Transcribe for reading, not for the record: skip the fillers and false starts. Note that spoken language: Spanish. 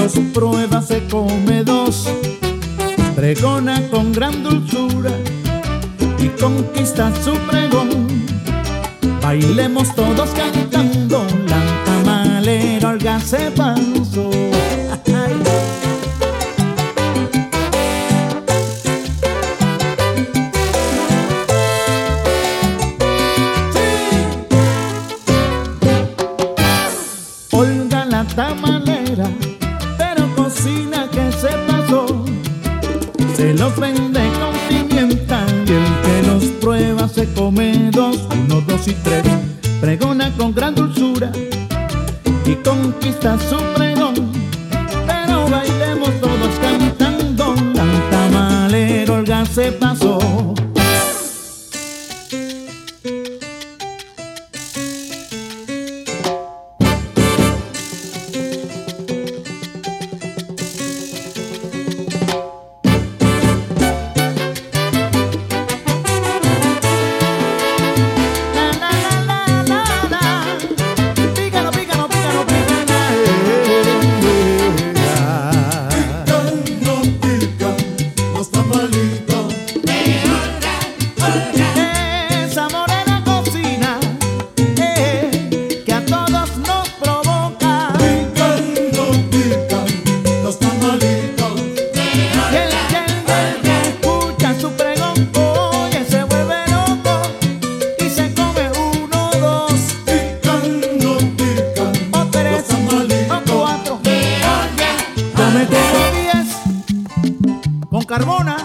los prueba se come dos, pregona con gran dulzura y conquista su pregón. Bailemos todos cantando, la tamalera Olga se pasó. Olga la tamalera, pero cocina que se pasó. Se los vende con pimienta y el que los prueba se come dos. 1, 2 y 3, pregona con gran dulzura y conquista su pregón. Pero bailemos todos cantando, la tamalera Olga se pasó. Carbona.